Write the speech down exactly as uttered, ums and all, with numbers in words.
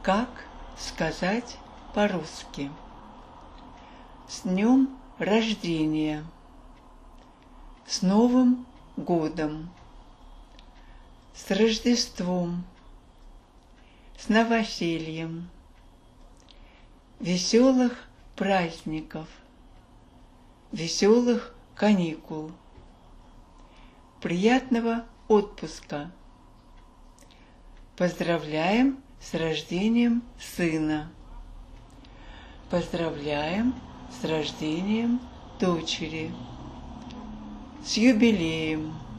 Как сказать по-русски? С днем рождения! С Новым годом! С Рождеством! С новосельем! Веселых праздников! Веселых каникул! Приятного отпуска! Поздравляем с рождением сына! Поздравляем с рождением дочери! С юбилеем!